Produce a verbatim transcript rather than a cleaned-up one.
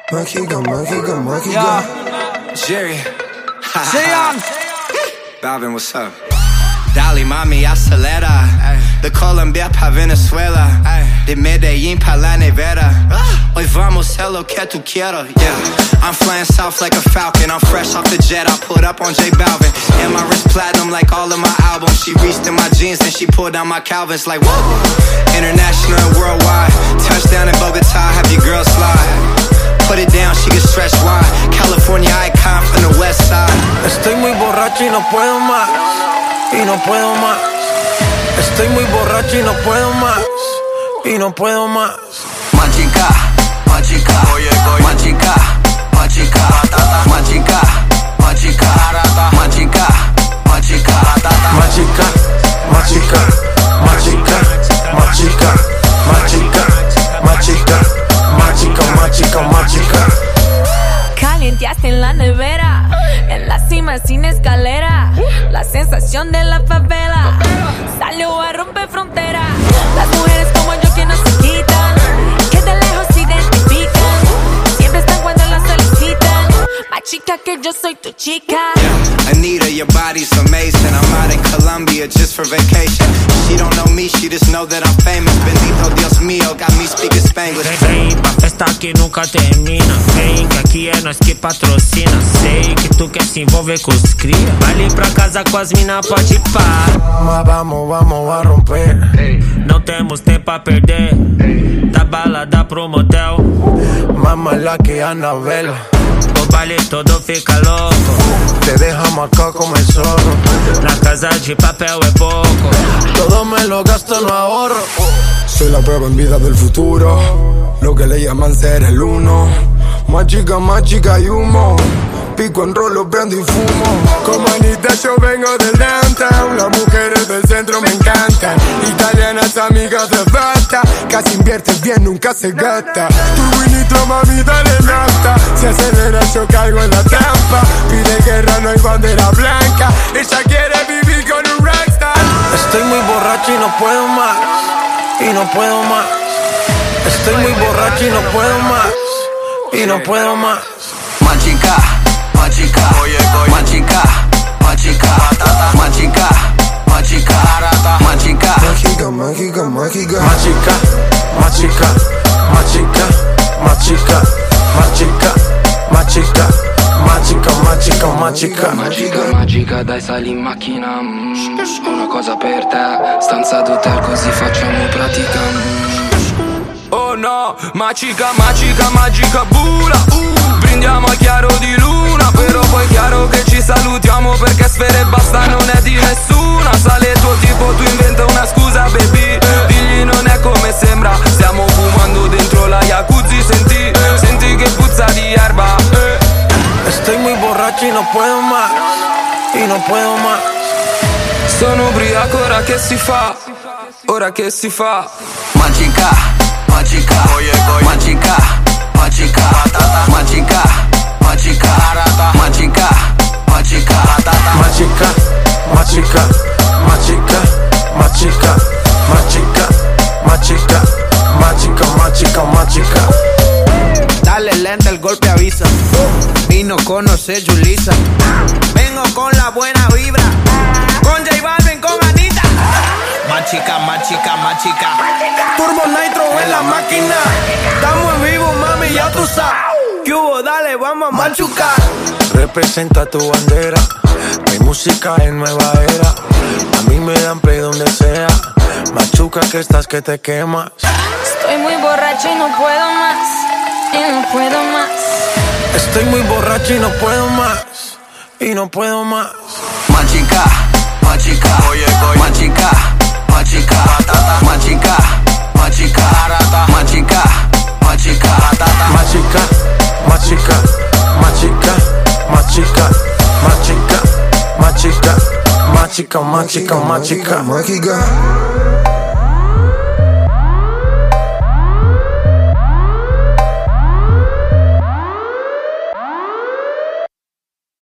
Mágica, mágica, mágica. Jerry. Sean. Balvin, what's up? Dale, mami, acelera. Ay. De Colombia pa' Venezuela. Ay. De Medellín pa' La Nevera. Ah. Hoy vamos a hacer lo que tú quieras. Yeah. I'm flying south like a falcon. I'm fresh off the jet. I put up on J Balvin. And my wrist platinum like all of my albums. She reached in my jeans, then she pulled down my Calvins like whoa. International and worldwide. Touchdown in Bogota, have your girl slide. Put it down, she get stretched wide. California icon from the west side. Estoy muy borracho y no puedo más. Y no puedo más. Estoy muy borracho y no puedo más. Y no puedo más. Machica, machica, oye, oye. Machica, machica, machica, machica, machica, machica, machica, machica, machica, machica, machica, machica, machica, machica, machica. Calienteaste en la nevera, en la cima sin escalera. La sensación de la favela salió a romper frontera. Las mujeres como yo que no se quitan, que de lejos se identifican, siempre están cuando las solicitan. Machica, que yo soy tu chica. Yeah. Anita, your body's amazing. I'm out in Colombia just for vacation. She don't know me, she just know that I'm famous. Bendito Dios mío, got me speaking Spanglish. Vem pa' festa que nunca termina. Vem que aqui é nós que patrocina. Sei que tu quer se envolver com os cria. Vai ali pra casa com as mina, pode pá. Mas vamos, vamos a romper. Hey. Não temos tempo a perder. Hey. Da balada pro motel. Más mala que Anabela. O baile todo fica louco. Te deja marcado como el zorro. Na casa de papel é pouco. Todo me lo gasto, no ahorro. Soy la prueba en vida del futuro. Lo que le llaman ser el uno. Más chica, más chica y humo. Pico en rolo, prendo y fumo. Como Anita yo vengo del downtown. Las mujeres del centro me encantan. Italianas, amigas de bata. Casi inviertes bien, nunca se gasta. Tu vinito, mami, dale nafta. Si acelera yo caigo en la trampa. Pide guerra, no hay bandera blanca. Ella quiere vivir con un rockstar. Estoy muy borracho y no puedo más. Y no puedo más. Estoy muy borracho y no puedo más. Y no puedo más. Machica, machica, oye, oye. Machica, machica, machica, machica, machica. Mágica, mágica, mágica. Machica, machica, machica, machica, machica, machica, machica, machica, machica. Magica, magica, dai sali in macchina. mm, Una cosa per te, stanza d'hotel così facciamo pratica. mm. Oh no, machica, machica, magica bula. uh, Brindiamo a chiaro di luna. Però poi chiaro che ci salutiamo, perché sfere basta non è di nessuna. Sale il tuo tipo, tu inventa una scusa baby. Digli non è come sembra, stiamo fumando dentro la jacuzzi. Senti, senti che puzza di erba. Estoy muy borracho y no puedo más. Y no puedo más. Sono ubriaco, ora che si fa? Ora che si fa? Machica, machica, oye, oye. Machica, machica, machica, machica, machica, machica, machica, machica, machica, machica, machica, machica, machica, machica, machica. Dale lenta, el golpe avisa. Vino conoce Julissa. Vengo con la buena vibra. Con J Balvin, con Anita. Machica, machica, machica. Turbo Nitro en la máquina. Estamos en vivo, mami, ya tú sabes. ¿Qué hubo? Dale, vamos a machucar. Representa tu bandera. Mi música es nueva era. A mí me dan play donde sea. Machuca que estás que te quemas. Estoy muy borracho y no puedo más. Y no puedo más. Estoy muy borracho y no puedo más. Y no puedo más. Machica, machica, oye, oye. Machica, machica, machica, machica, machica, machica, machica, machica, machica, machica, machica, machica, machica, machica, machica, mágica.